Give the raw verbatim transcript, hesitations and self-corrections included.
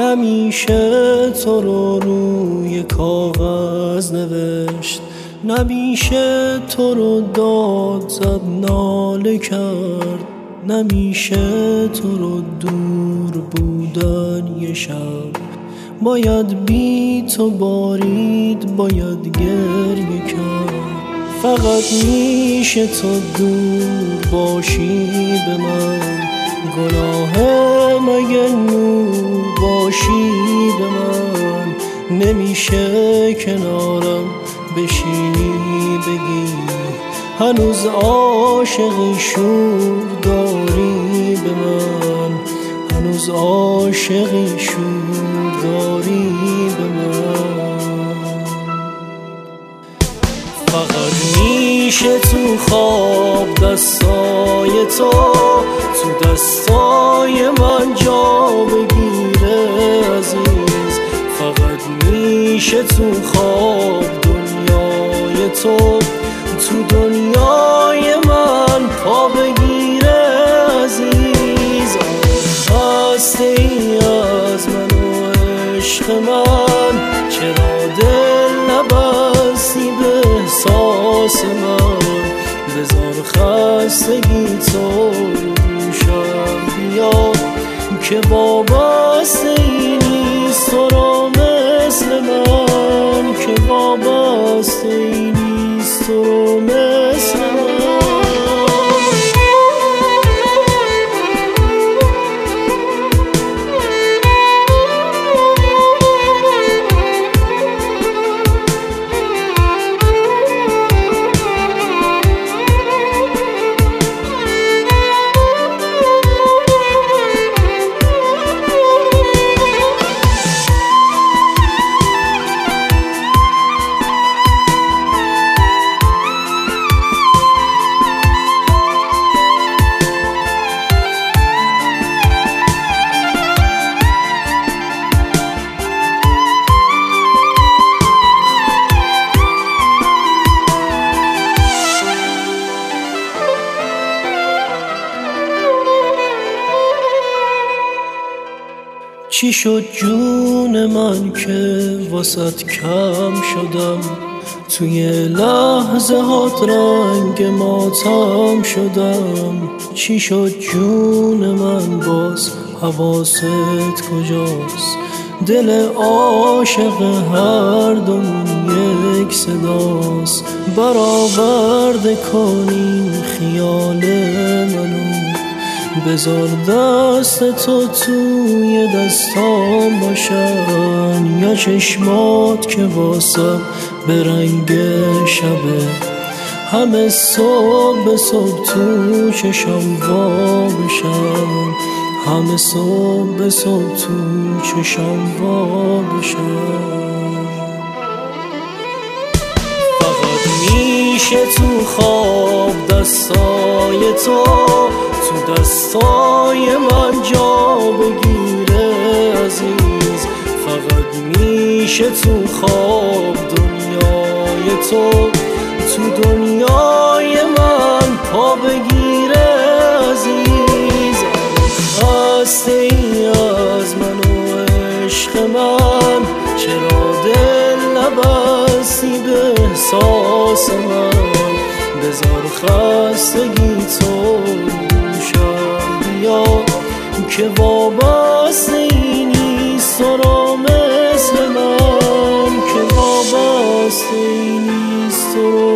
نمیشه تو رو روی کاغذ نوشت، نمیشه تو رو داد زد ناله کرد، نمیشه تو رو دور بودن یه شب. باید بی تو بارید، باید گریه کرد. فقط میشه تو دور باشی به من، گناهه مگه نور باشی به من. نمیشه کنارم بشینی بگی هنوز عاشقی، شور داری به من، هنوز عاشقی، شور داری به من. فقط میشه تو خواب دستای تو تو دستای من جا بگیره عزیز. فقط میشه تو خواب دنیای تو تو دنیای من پا بگیره عزیز. خسته ای از من و عشق من، چرا دل نبستی به احساس من. بذار خستگی تو روشم بیاد که وابسته ای نیست تو را مثل من، که وابسته ای نیست تو را مثل من. چی شد جون من که واسط کم شدم، توی لحظه هات رنگ ماتم شدم. چی شد جون من باز حواست کجاست، دل عاشق هر دومون یک صداست. برآورده کنین خیال منو، بذار دست تو توی دستام باشن، یا چشمات که واسم به رنگ شبه. همه صبح به صبح تو چشم وا بشن، همه صبح به صبح تو چشم وا بشن. فقط میشه تو خواب دستای تو تو دستای من جا بگیره عزیز. فقط میشه تو خواب دنیای تو تو دنیای من پا بگیره عزیز. خسته ای از من و عشق من، چرا دل نبستی به احساس من. بذار خستگی تو روشم بیاد که وابسته ای نیست تو را مثل من، که وابسته ای نیست تو را